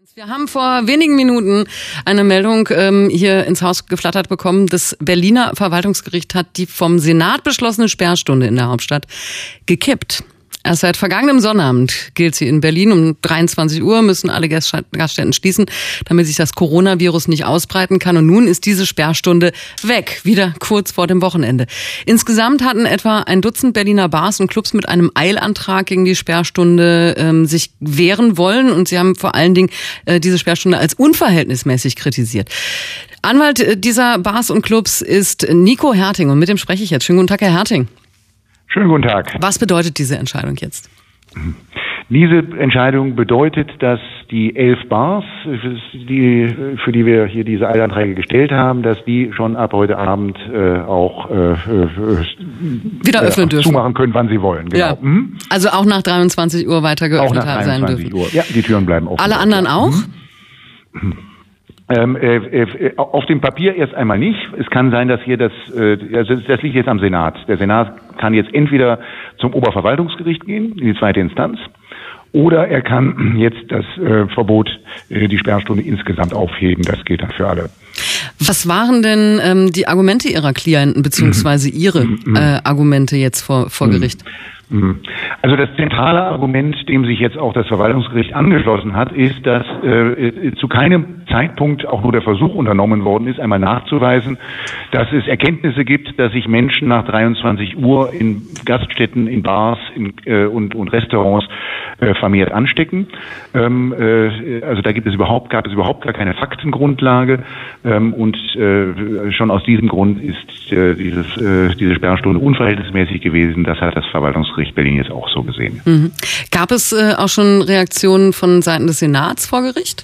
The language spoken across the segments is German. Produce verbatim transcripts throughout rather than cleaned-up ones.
Wir haben vor wenigen Minuten eine Meldung ähm, hier ins Haus geflattert bekommen. Das Berliner Verwaltungsgericht hat die vom Senat beschlossene Sperrstunde in der Hauptstadt gekippt. Erst seit vergangenem Sonnabend gilt sie in Berlin. Um dreiundzwanzig Uhr müssen alle Gaststätten schließen, damit sich das Coronavirus nicht ausbreiten kann. Und nun ist diese Sperrstunde weg, wieder kurz vor dem Wochenende. Insgesamt hatten etwa ein Dutzend Berliner Bars und Clubs mit einem Eilantrag gegen die Sperrstunde ähm, sich wehren wollen. Und sie haben vor allen Dingen äh, diese Sperrstunde als unverhältnismäßig kritisiert. Anwalt dieser Bars und Clubs ist Nico Herting und mit dem spreche ich jetzt. Schönen guten Tag, Herr Herting. Schönen guten Tag. Was bedeutet diese Entscheidung jetzt? Diese Entscheidung bedeutet, dass die elf Bars, die, für die wir hier diese Eilanträge gestellt haben, dass die schon ab heute Abend äh, auch äh, wieder öffnen äh, dürfen. Zumachen können, wann sie wollen. Genau. Ja. Mhm. Also auch nach dreiundzwanzig Uhr weiter geöffnet sein dürfen. Uhr. Ja, die Türen bleiben offen. Alle anderen auch? Mhm. Ähm, äh, äh, auf dem Papier erst einmal nicht. Es kann sein, dass hier das, äh, also das liegt jetzt am Senat. Der Senat kann jetzt entweder zum Oberverwaltungsgericht gehen, in die zweite Instanz, oder er kann jetzt das äh, Verbot, äh, die Sperrstunde insgesamt aufheben. Das gilt dann für alle. Was waren denn ähm, die Argumente Ihrer Klienten, beziehungsweise Ihre äh, Argumente jetzt vor, vor Gericht? Also das zentrale Argument, dem sich jetzt auch das Verwaltungsgericht angeschlossen hat, ist, dass äh, zu keinem Zeitpunkt auch nur der Versuch unternommen worden ist, einmal nachzuweisen, dass es Erkenntnisse gibt, dass sich Menschen nach dreiundzwanzig Uhr in Gaststätten, in Bars in, äh, und, und Restaurants äh, vermehrt anstecken. Ähm, äh, also da gibt es überhaupt, gab es überhaupt gar keine Faktengrundlage. Ähm, und äh, schon aus diesem Grund ist äh, dieses, äh, diese Sperrstunde unverhältnismäßig gewesen. Das hat das Verwaltungsgericht Berlin jetzt auch so gesehen. Mhm. Gab es äh, auch schon Reaktionen von Seiten des Senats vor Gericht?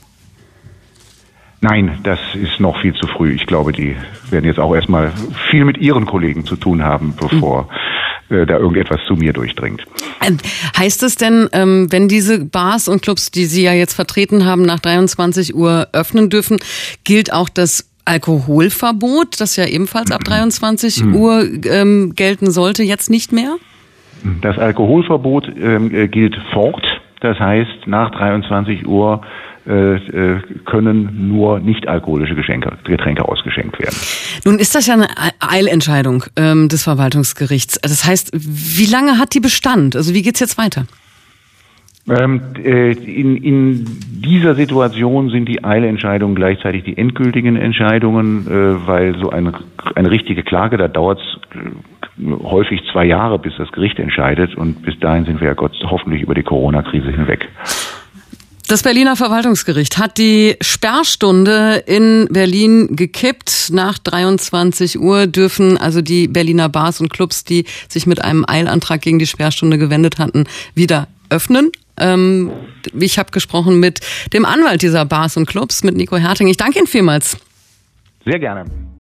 Nein, das ist noch viel zu früh. Ich glaube, die werden jetzt auch erstmal viel mit ihren Kollegen zu tun haben, bevor mhm. äh, da irgendetwas zu mir durchdringt. Ähm, heißt es denn, ähm, wenn diese Bars und Clubs, die Sie ja jetzt vertreten haben, nach dreiundzwanzig Uhr öffnen dürfen, gilt auch das Alkoholverbot, das ja ebenfalls ab dreiundzwanzig mhm. Uhr ähm, gelten sollte, jetzt nicht mehr? Das Alkoholverbot äh, gilt fort. Das heißt, nach dreiundzwanzig Uhr äh, äh, können nur nicht alkoholische Geschenke, Getränke ausgeschenkt werden. Nun ist das ja eine Eilentscheidung ähm, des Verwaltungsgerichts. Das heißt, wie lange hat die Bestand? Also wie geht's jetzt weiter? Ähm, äh, in, in dieser Situation sind die Eilentscheidungen gleichzeitig die endgültigen Entscheidungen, äh, weil so eine, eine richtige Klage, da dauert es äh, häufig zwei Jahre, bis das Gericht entscheidet, und bis dahin sind wir ja Gott hoffentlich über die Corona-Krise hinweg. Das Berliner Verwaltungsgericht hat die Sperrstunde in Berlin gekippt. Nach dreiundzwanzig Uhr dürfen also die Berliner Bars und Clubs, die sich mit einem Eilantrag gegen die Sperrstunde gewendet hatten, wieder öffnen. Ähm, ich habe gesprochen mit dem Anwalt dieser Bars und Clubs, mit Nico Herting. Ich danke Ihnen vielmals. Sehr gerne.